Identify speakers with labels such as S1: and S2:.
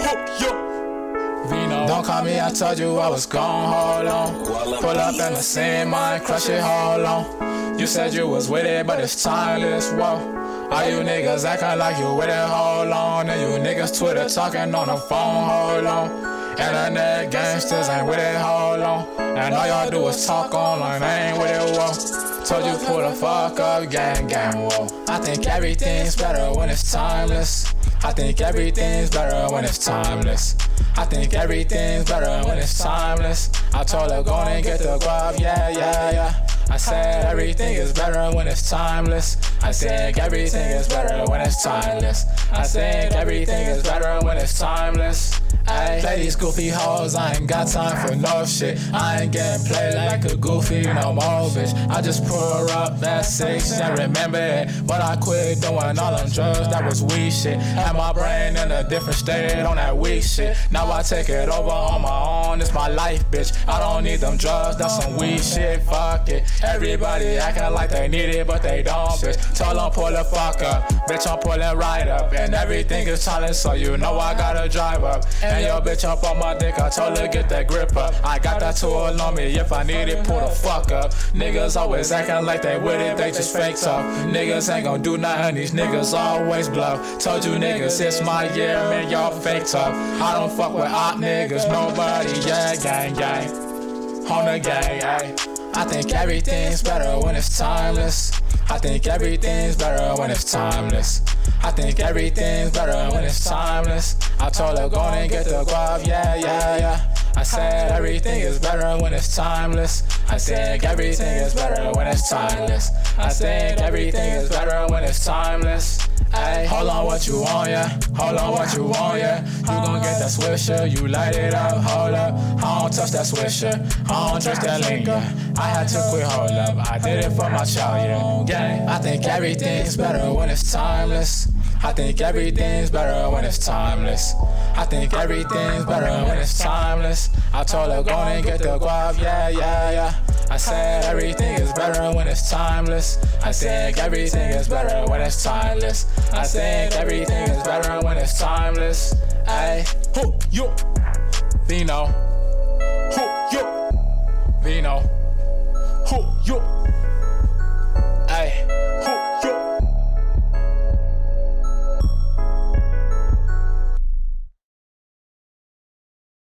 S1: Vino. Don't call me, I told you I was gone, hold on. Pull up in the scene, mind, crush it, hold on. You said you was with it, but it's timeless, whoa. All you niggas acting like you with it, hold on. And you niggas Twitter talking on the phone, hold on. Internet gangsters ain't with it, hold on. And all y'all do is talk online, ain't with it, whoa. Told you pull the fuck up, gang, whoa. I think everything's better when it's timeless. I think everything's better when it's timeless. I think everything's better when it's timeless. I told her go and get the guap, yeah. I said everything is better when it's timeless. I said everything is better when it's timeless. I said everything is better when it's timeless. Ay, play these goofy hoes, I ain't got time for no shit. I ain't getting played like a goofy no more, bitch. I just pull her up at 6 and remember it. But I quit doing all them drugs, that was weak shit. Had my brain in a different state on that weak shit. Now I take it over on my own, it's my life, bitch. I don't need them drugs, that's some weak shit, fuck it. Everybody acting like they need it, but they don't, bitch. Tell them pull the fuck up, bitch, I'm pulling right up. And everything is silent, so you know I gotta drive up. And your bitch up on my dick, I told her get that grip up. I got that tool on me, if I need it, pull the fuck up. Niggas always acting like they with it, they just fake tough. Niggas ain't gon' do nothing, these niggas always bluff. Told you niggas it's my year, man, y'all fake tough. I don't fuck with op niggas, nobody, yeah, gang. On the gang, ayy. I think everything's better when it's timeless. I think everything's better when it's timeless. I think everything's better when it's timeless. I told her go and get the guap, yeah. I said everything is better when it's timeless. I think everything is better when it's timeless. I think everything is better when it's timeless. Ay, hold on what you want, yeah. Hold on what you want, yeah. You gon' get that swisher, you light it up, hold up. I don't touch that swisher, I don't drink that linger. I had to quit, hold up, I did it for my child, yeah. I think everything's better when it's timeless. I think everything's better when it's timeless. I think everything's better when it's timeless. I told her go and get the guap, yeah. I said everything is better when it's timeless. I think everything is better when it's timeless. I think everything is better when it's timeless. Ay, Vino.